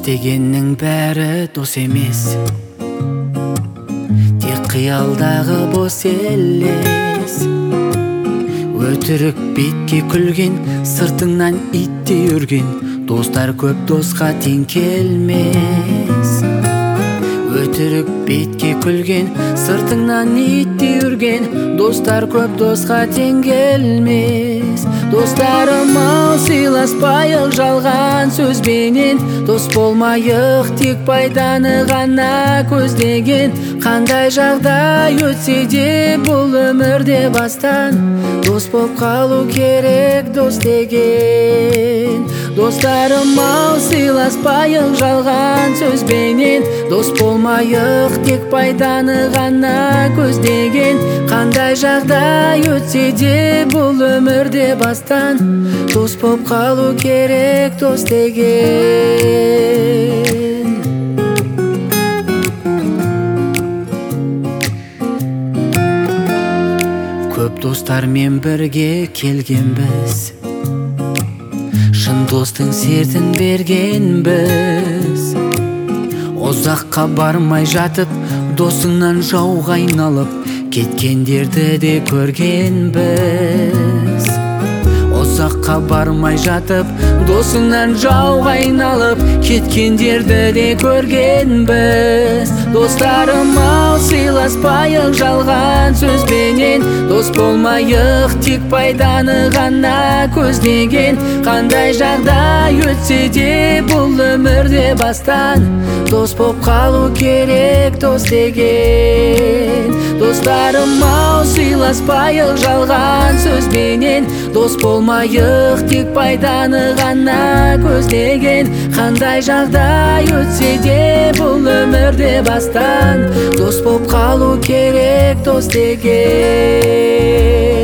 дегеннің бәрі дос емес, тек қиялдағы бос елес. Өтірік бетке күлген, сыртыңнан иттей үрген, достар көп досқа тең келмес. Өтірік бетке күлген, сыртыңнан иттей үрген, достар көп досқа тең келмес. Достарым ау, сыйласпайық жалған сөзбенен, дос болмайық тек пайданы ғана көздеген. Қандай жағдай өтсе де бұл өмірде бастан, дос боп қалу керек дос деген. Достарым ау, сыйласпайық жалған сөзбенен, дос болмайық тек пайданы ғана көздеген. Қандай жағдай өтсе де бұл өмірде бастан, дос боп қалу керек дос деген. Көп достармен бірге келгенбіз, шын достың сертін бергенбіз. Ұзаққа бармай жатып, досыңнан жауға айналып, кеткендерді де көргенбіз. Ұзаққа бармай жатып, досыңнан жауға айналып, кеткендерді де көргенбіз. Достарым ау, сыйласпайық жалған сөзбенен, дос болмайық тек пайданы ғана көздеген. Қандай жағдай өтсе де бұл өмірде бастан, дос боп қалу керек дос деген. Достарым ау, сыйласпайық жалған сөзбенен, дос болмайық тек пайданы ғана көздеген. Қандай жағдай өтсе де бұл өмірде бастан, дос боп қалу керек дос деген.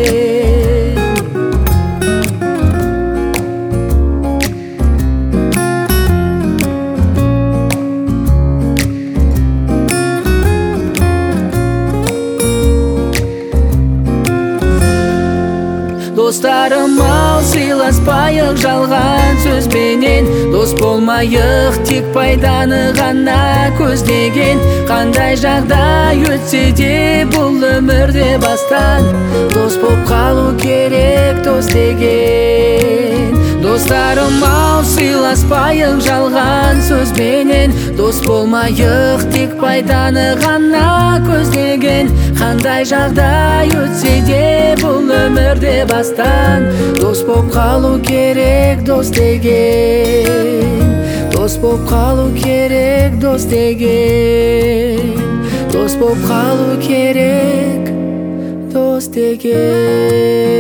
Достарым ау, сыйласпайық жалған сөзбенен, дос болмайық тек пайданы ғана көздеген. Қандай жағдай өтсе де бұл өмірде бастан, дос боп қалу керек дос деген. Достарым ау, сыйласпайық жалған сөзбенен, дос болмайық тек пайданы ғана көздеген. Қандай жағдай өтсе де бұл өмірде бастан, дос боп қалу керек дос деген. Дос боп қалу керек дос деген. Дос боп қалу керек дос деген.